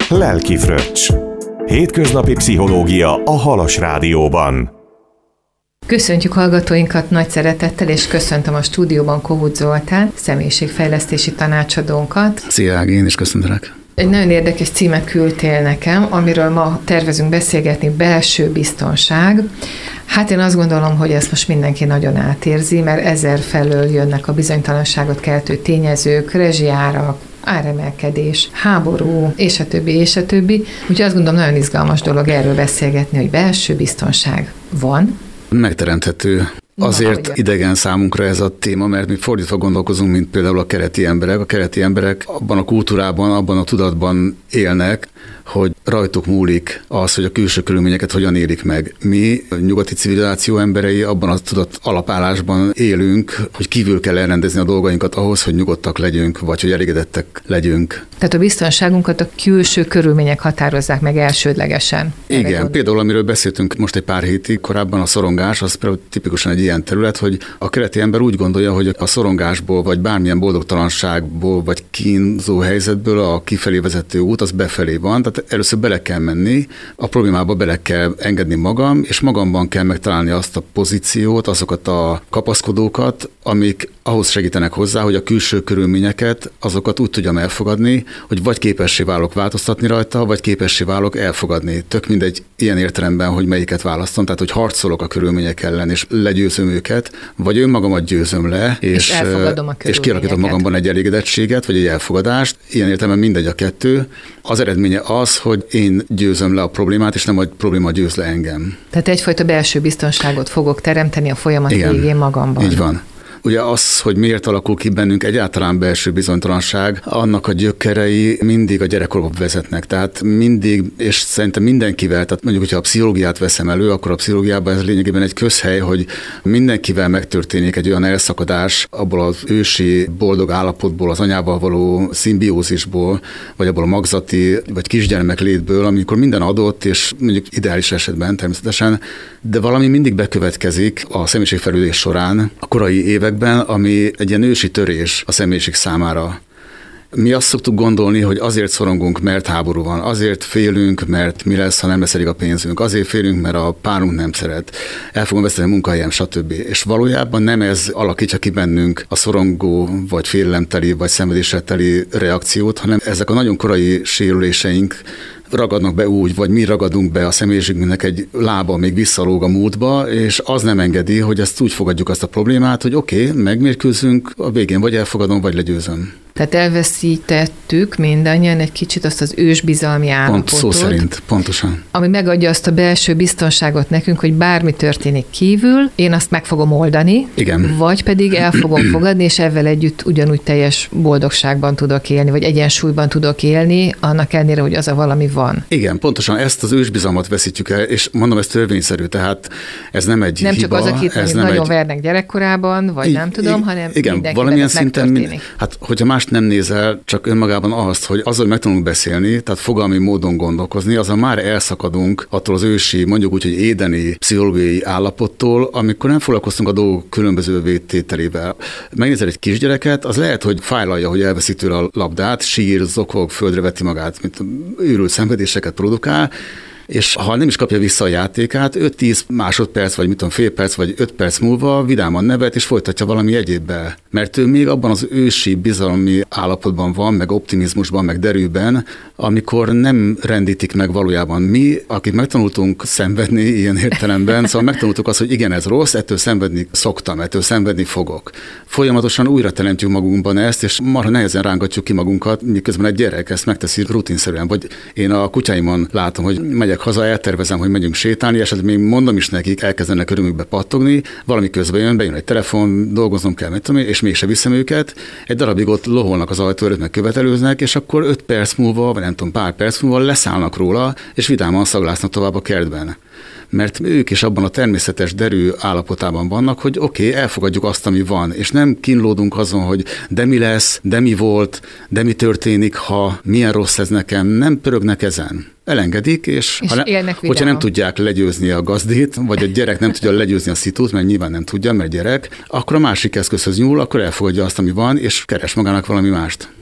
Lelki Fröccs. Hétköznapi pszichológia a Halas Rádióban. Köszöntjük hallgatóinkat nagy szeretettel, és köszöntöm a stúdióban Kohut Zoltán, személyiségfejlesztési tanácsadónkat. Szia Ági, én is köszöntelek. Egy nagyon érdekes címet küldtél nekem, amiről ma tervezünk beszélgetni, belső biztonság. Hát én azt gondolom, hogy ezt most mindenki nagyon átérzi, mert ezer felől jönnek a bizonytalanságot keltő tényezők, rezsiárak, áremelkedés, háború, és a többi, és a többi. Úgyhogy azt gondolom, nagyon izgalmas dolog erről beszélgetni, hogy belső biztonság van. Megteremthető. Azért idegen számunkra ez a téma, mert mi fordítva gondolkozunk, mint például a keleti emberek. A keleti emberek abban a kultúrában, abban a tudatban élnek, hogy rajtuk múlik az, hogy a külső körülményeket hogyan élik meg. Mi, a nyugati civilizáció emberei abban a tudat alapállásban élünk, hogy kívül kell elrendezni a dolgainkat ahhoz, hogy nyugodtak legyünk, vagy hogy elégedettek legyünk. Tehát a biztonságunkat a külső körülmények határozzák meg elsődlegesen. Igen, például amiről beszéltünk most egy pár hétig korábban, a szorongás, az például tipikusan egy ilyen terület, hogy a keleti ember úgy gondolja, hogy a szorongásból, vagy bármilyen boldogtalanságból, vagy kínzó helyzetből a kifelé vezető út, az befelé van, tehát először bele kell menni, a problémába bele kell engedni magam, és magamban kell megtalálni azt a pozíciót, azokat a kapaszkodókat, amik ahhoz segítenek hozzá, hogy a külső körülményeket, azokat úgy tudjam elfogadni, hogy vagy képessé válok változtatni rajta, vagy képessé válok elfogadni. Tök mindegy ilyen értelemben, hogy melyiket választom, tehát hogy harcolok a körülmények ellen, és legyőzöm őket, vagy önmagamat győzöm le, és kialakítok magamban egy elégedettséget, vagy egy elfogadást. Ilyen értelemben mindegy a kettő. Az eredménye az, hogy én győzöm le a problémát, és nem a probléma győz le engem. Tehát egyfajta belső biztonságot fogok teremteni a folyamat végén magamban. Így van. Ugye az, hogy miért alakul ki bennünk egyáltalán belső bizonytalanság, annak a gyökerei mindig a gyerekkorba vezetnek. Tehát mindig, és szerintem mindenkivel, tehát mondjuk, hogyha a pszichológiát veszem elő, akkor a pszichológiában ez lényegében egy közhely, hogy mindenkivel megtörténik egy olyan elszakadás abból az ősi boldog állapotból, az anyával való szimbiózisból, vagy abból a magzati, vagy kisgyermek létből, amikor minden adott, és mondjuk ideális esetben természetesen, de valami mindig bekövetkezik a személyiségfejlődés során, a korai években, ami egy ilyen ősi törés a személyiség számára. Mi azt szoktuk gondolni, hogy azért szorongunk, mert háború van, azért félünk, mert mi lesz, ha nem lesz elég a pénzünk, azért félünk, mert a párunk nem szeret, el fogom veszteni a munkahelyem, stb. És valójában nem ez alakítja ki bennünk a szorongó, vagy félelemteli, vagy szenvedéssel teli reakciót, hanem ezek a nagyon korai sérüléseink ragadnak be úgy, vagy mi ragadunk be a személyiségünknek egy lába még visszalóg a múltba, és az nem engedi, hogy ezt úgy fogadjuk azt a problémát, hogy oké, megmérkőzünk, a végén vagy elfogadom, vagy legyőzöm. Tehát elveszítettük mindannyian egy kicsit azt az ősbizalmi állapotot. Szó szerint, pontosan. Ami megadja azt a belső biztonságot nekünk, hogy bármi történik kívül, én azt meg fogom oldani, igen. Vagy pedig el fogom fogadni, és ezzel együtt ugyanúgy teljes boldogságban tudok élni, vagy egyensúlyban tudok élni, annak ellenére, hogy az a valami van. Igen, pontosan ezt az ősbizalmat veszítjük el, és mondom, ez törvényszerű, tehát ez nem egy nem hiba. Nem csak az, akit nagyon vernek gyerekkorában, vagy nem tudom, hanem igen, valamilyen szinten, hát hogyha mást nem nézel, csak önmagában azt, hogy azzal, hogy megtanulunk beszélni, tehát fogalmi módon gondolkozni, azzal már elszakadunk attól az ősi, mondjuk úgy, hogy édeni pszichológiai állapottól, amikor nem foglalkoztunk a dolgok különböző vétételével. Megnézel egy kisgyereket, az lehet, hogy fájlalja, hogy elveszi tőle a labdát, sír, zokog, földre veti magát, mint őrült szenvedéseket produkál, és ha nem is kapja vissza a játékát, 5-10 másodperc, vagy mit tudom, fél perc, vagy 5 perc múlva vidáman nevet, és folytatja valami egyébben. Mert ő még abban az ősi bizalmi állapotban van, meg optimizmusban, meg derűben, amikor nem rendítik meg valójában. Mi, akik megtanultunk szenvedni ilyen értelemben, szóval megtanultuk azt, hogy igen, ez rossz, ettől szenvedni szoktam, ettől szenvedni fogok. Folyamatosan újra teremtjük magunkban ezt, és marha nehezen rángatjuk ki magunkat, miközben egy gyerek ezt megteszi rutinszerűen. Vagy én a kutyáimon látom, hogy megyek haza, eltervezem, hogy megyünk sétálni, esetleg még mondom is nekik, elkezdenek örömükbe pattogni, valami közben bejön egy telefon, dolgoznom kell, és mégse viszem őket, egy darabig ott loholnak az ajtó előtt, meg követelőznek, és akkor 5 perc múlva, vagy nem tudom, pár perc múlva leszállnak róla, és vidáman szaglásznak tovább a kertben. Mert ők is abban a természetes derű állapotában vannak, hogy oké, elfogadjuk azt, ami van, és nem kínlódunk azon, hogy de mi lesz, de mi volt, de mi történik, ha milyen rossz ez nekem, nem pörögnek ezen. Elengedik, és hogyha nem tudják legyőzni a gazdét, vagy a gyerek nem tudja legyőzni a szitút, mert nyilván nem tudja, mert gyerek, akkor a másik eszközhöz nyúl, akkor elfogadja azt, ami van, és keres magának valami mást.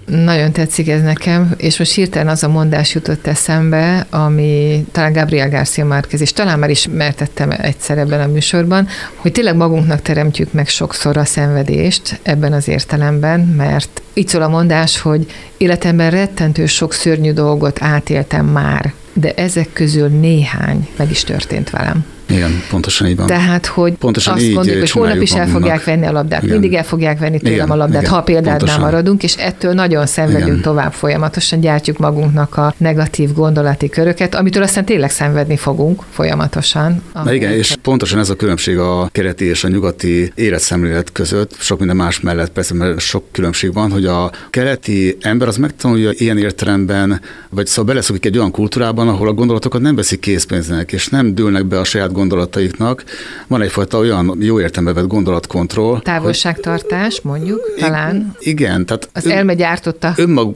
Nagyon tetszik ez nekem, és most hirtelen az a mondás jutott eszembe, ami talán Gabriel García Márquez, és talán már ismertettem egyszer ebben a műsorban, hogy tényleg magunknak teremtjük meg sokszor a szenvedést ebben az értelemben, mert így szól a mondás, hogy életemben rettentő sok szörnyű dolgot átéltem már, de ezek közül néhány meg is történt velem. Igen, pontosan így van. Tehát, hogy pontosan azt mondjuk, hogy holnap is el fogják venni a labdát. Igen. Mindig el fogják venni tőlem a labdát, ha a példádnál maradunk, és ettől nagyon szenvedünk tovább folyamatosan, gyártjuk magunknak a negatív gondolati köröket, amitől aztán tényleg szenvedni fogunk folyamatosan. Na igen, és pontosan ez a különbség a keleti és a nyugati életszemlélet között, sok minden más mellett persze, mert sok különbség van, hogy a keleti ember az megtanulja ilyen értelemben, vagy szóval beleszokik egy olyan kultúrában, ahol a gondolatokat nem veszik készpénznek, és nem dőlnek be a saját gondolataiknak. Van egyfajta olyan jó értelembe vett gondolatkontroll. Távolságtartás, mondjuk, talán. Igen. Tehát az elme gyártotta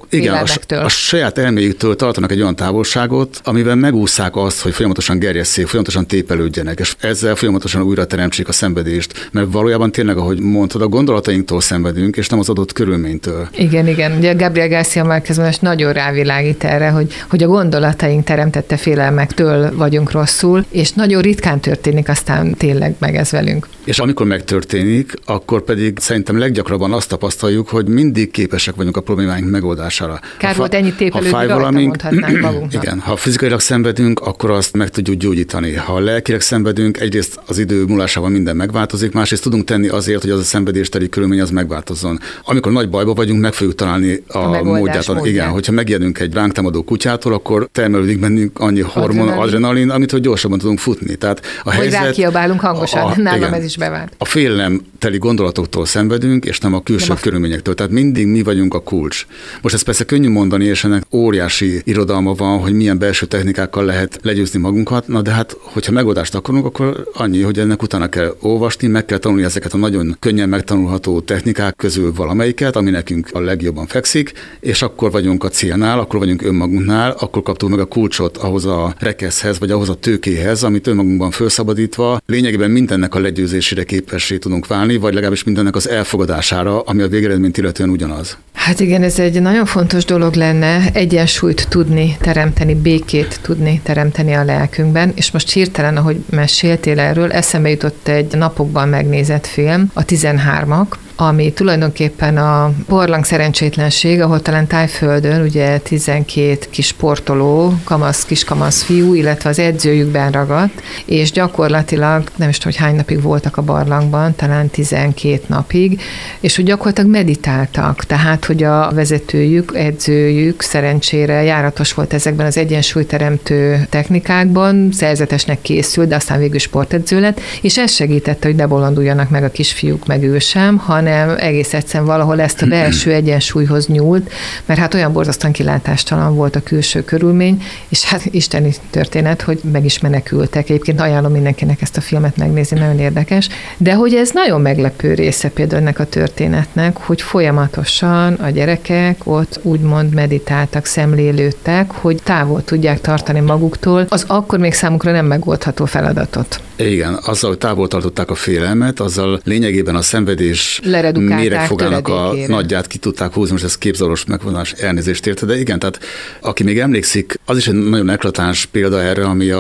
a saját elméjüktől tartanak egy olyan távolságot, amiben megúszszák azt, hogy folyamatosan gerjesszék, folyamatosan tépelődjenek, és ezzel folyamatosan újra teremtsék a szenvedést. Mert valójában tényleg, ahogy mondtad, a gondolatainktól szenvedünk, és nem az adott körülménytől. Igen. Ugye Gabriel García Márquez most nagyon rávilágít erre, hogy a gondolataink teremtette félelmektől vagyunk rosszul, és nagyon ritkán történik aztán tényleg meg ez velünk. És amikor megtörténik, akkor pedig szerintem leggyakrabban azt tapasztaljuk, hogy mindig képesek vagyunk a problémáink megoldására. Kár volt ennyit tépelődni, rajta mondhatnánk magunknak. Igen, ha fizikailag szenvedünk, akkor azt meg tudjuk gyógyítani. Ha lelkileg szenvedünk, egyrészt az idő múlásával minden megváltozik, másrészt tudunk tenni azért, hogy az a szenvedésteli körülmény az megváltozzon. Amikor nagy bajba vagyunk, meg fogjuk találni a módját. Igen, hogyha megijedünk egy ránk támadó kutyától, akkor termelődik bennünk annyi hormon, adrenalin, amit hogy gyorsabban tudunk futni. Tehát a helyzet, hogy rákiabálunk hangosan, nálam ez is bevált. A félelemteli gondolatoktól szenvedünk, és nem a külső körülményektől. Tehát mindig mi vagyunk a kulcs. Most ez persze könnyű mondani, és ennek óriási irodalma van, hogy milyen belső technikákkal lehet legyőzni magunkat, na de hát, hogyha megoldást akarunk, akkor annyi, hogy ennek utána kell olvasni, meg kell tanulni ezeket a nagyon könnyen megtanulható technikák közül valamelyiket, ami nekünk a legjobban fekszik, és akkor vagyunk a célnál, akkor vagyunk önmagunknál, akkor kaptuk meg a kulcsot ahhoz a rekeszhez, vagy ahhoz a tőkéhez, amit önmagunkban felszabadítva lényegében mindennek a legyőzésére képessé tudunk válni, vagy legalábbis mindennek az elfogadására, ami a végeredményt illetően ugyanaz. Hát igen, ez egy nagyon fontos dolog lenne, egyensúlyt tudni teremteni, békét tudni teremteni a lelkünkben, és most hirtelen, ahogy meséltél erről, eszembe jutott egy napokban megnézett film, a 13-ak, ami tulajdonképpen a barlang szerencsétlenség, ahol talán Tájföldön ugye 12 kis sportoló, kiskamasz fiú, illetve az edzőjükben ragadt, és gyakorlatilag nem is tudom, hogy hány napig voltak a barlangban, talán 12 napig, és hogy gyakorlatilag meditáltak, tehát hogy a vezetőjük, edzőjük szerencsére járatos volt ezekben az egyensúlyteremtő technikákban, szerzetesnek készült, de aztán végül sportedző lett, és ez segítette, hogy ne bolonduljanak meg a kisfiúk, meg ő sem, hanem egész egyszerűen valahol ezt a belső egyensúlyhoz nyúlt, mert hát olyan borzasztóan kilátástalan volt a külső körülmény, és hát isteni történet, hogy meg is menekültek. Egyébként ajánlom mindenkinek ezt a filmet megnézni, nagyon érdekes. De hogy ez nagyon meglepő része például ennek a történetnek, hogy folyamatosan a gyerekek ott úgymond meditáltak, szemlélődtek, hogy távol tudják tartani maguktól az akkor még számukra nem megoldható feladatot. Igen, azzal, hogy távol tartották a félelmet, azzal lényegében a szenvedés méregfogának a nagyját ki tudták húzni, most ez képzavaros megvonás, elnézést érte, de igen, tehát aki még emlékszik, az is egy nagyon eklatáns példa erre, ami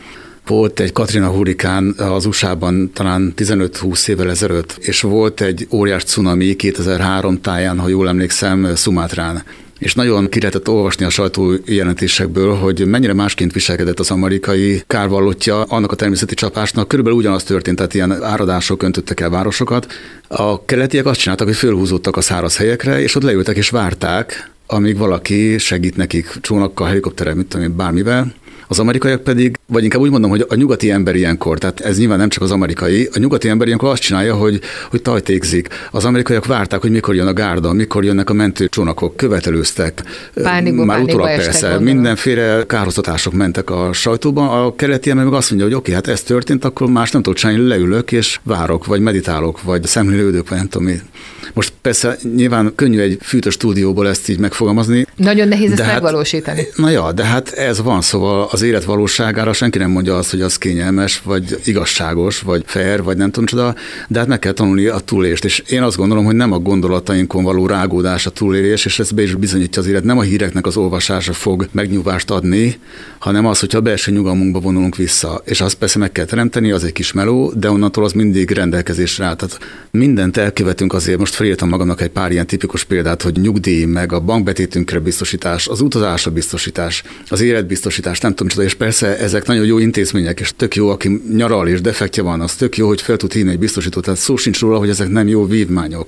volt egy Katrina hurrikán az USA-ban talán 15-20 évvel ezelőtt, és volt egy óriás cunami 2003 táján, ha jól emlékszem, Szumátrán. És nagyon ki lehetett olvasni a sajtójelentésekből, hogy mennyire másként viselkedett az amerikai kárvallottja annak a természeti csapásnak. Körülbelül ugyanaz történt, tehát ilyen áradások öntöttek el városokat. A keletiek azt csináltak, hogy fölhúzódtak a száraz helyekre, és ott leültek és várták, amíg valaki segít nekik csónakkal, helikopterrel, mit tudom én, bármivel. Az amerikaiak pedig, vagy inkább úgy mondom, hogy a nyugati ember ilyenkor, tehát ez nyilván nem csak az amerikai, a nyugati ember ilyenkor azt csinálja, hogy tajtékzik. Az amerikaiak várták, hogy mikor jön a gárda, mikor jönnek a mentőcsónakok, követelőztek. Már utólag persze, mindenféle kárhoztatások mentek a sajtóban. A keleti ember meg azt mondja, hogy oké, hát ez történt, akkor más nem tudok csinálni, leülök és várok, vagy meditálok, vagy szemlélődök, vagy nem tudom mi. Most persze nyilván könnyű egy fűtős stúdióból ezt így megfogalmazni. Nagyon nehéz ezt megvalósítani. Na ja, de hát ez van, szóval az élet valóságára senki nem mondja azt, hogy az kényelmes, vagy igazságos, vagy fair, vagy nem tudom csoda, de hát meg kell tanulni a túlélést. És én azt gondolom, hogy nem a gondolatainkon való rágódás a túlélés, és ezt be is bizonyítja az élet. Nem a híreknek az olvasása fog megnyugvást adni, hanem az, hogyha a belső nyugalmunkba vonulunk vissza. És azt persze meg kell teremteni, az egy kis meló, de onnantól az mindig rendelkezésre áll. Tehát mindent elkövetünk azért, most felírtam magamnak egy pár ilyen tipikus példát, hogy nyugdíj, meg a bankbetétünkre biztosítás, az utazásra biztosítás, az életbiztosítás, nem tudom csoda, és persze ezek nagyon jó intézmények, és tök jó, aki nyaral és defektje van, az tök jó, hogy fel tud hívni egy biztosítót, tehát szó sincs róla, hogy ezek nem jó vívmányok.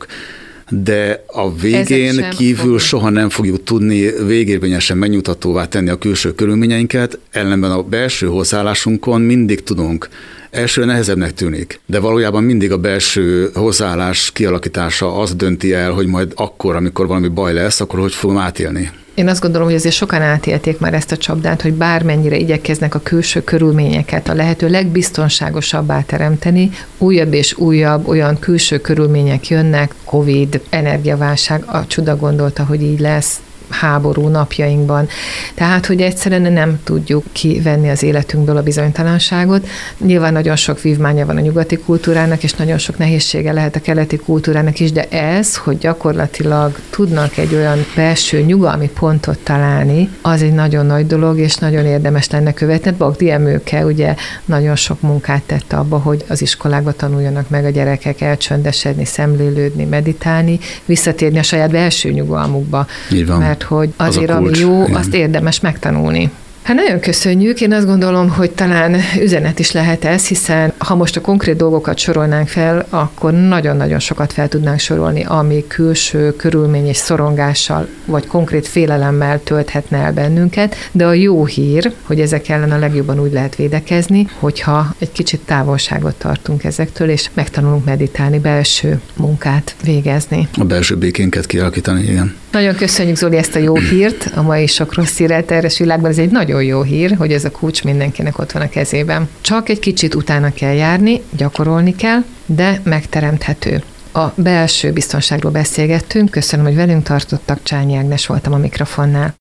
De a végén kívül soha nem fogjuk tudni végérvényesen megnyugtatóvá tenni a külső körülményeinket, ellenben a belső hozzáállásunkon mindig tudunk. Elsőre nehezebbnek tűnik, de valójában mindig a belső hozzáállás kialakítása az dönti el, hogy majd akkor, amikor valami baj lesz, akkor hogy fogom átélni. Én azt gondolom, hogy azért sokan átélték már ezt a csapdát, hogy bármennyire igyekeznek a külső körülményeket a lehető legbiztonságosabbá teremteni, újabb és újabb olyan külső körülmények jönnek, Covid, energiaválság, a csuda gondolta, hogy így lesz, háború napjainkban. Tehát, hogy egyszerűen nem tudjuk kivenni az életünkből a bizonytalanságot. Nyilván nagyon sok vívmánya van a nyugati kultúrának, és nagyon sok nehézsége lehet a keleti kultúrának is, de ez, hogy gyakorlatilag tudnak egy olyan belső nyugalmi pontot találni, az egy nagyon nagy dolog, és nagyon érdemes lenne követni. Bagdi Emőke ugye nagyon sok munkát tett abba, hogy az iskolákba tanuljanak meg a gyerekek elcsöndesedni, szemlélődni, meditálni, visszatérni a saját belső nyugalmukba. Így van. Mert hogy azért, ami jó, igen, azt érdemes megtanulni. Hát nagyon köszönjük, én azt gondolom, hogy talán üzenet is lehet ez, hiszen ha most a konkrét dolgokat sorolnánk fel, akkor nagyon-nagyon sokat fel tudnánk sorolni, ami külső körülmény és szorongással, vagy konkrét félelemmel tölthetne el bennünket, de a jó hír, hogy ezek ellen a legjobban úgy lehet védekezni, hogyha egy kicsit távolságot tartunk ezektől, és megtanulunk meditálni, belső munkát végezni. A belső békénket kialakítani, igen. Nagyon köszönjük, Zoli, ezt a jó hírt, a mai sok rossz hírrel terhes világban. Ez egy nagyon jó hír, hogy ez a kulcs mindenkinek ott van a kezében. Csak egy kicsit utána kell járni, gyakorolni kell, de megteremthető. A belső biztonságról beszélgettünk. Köszönöm, hogy velünk tartottak. Csányi Ágnes voltam a mikrofonnál.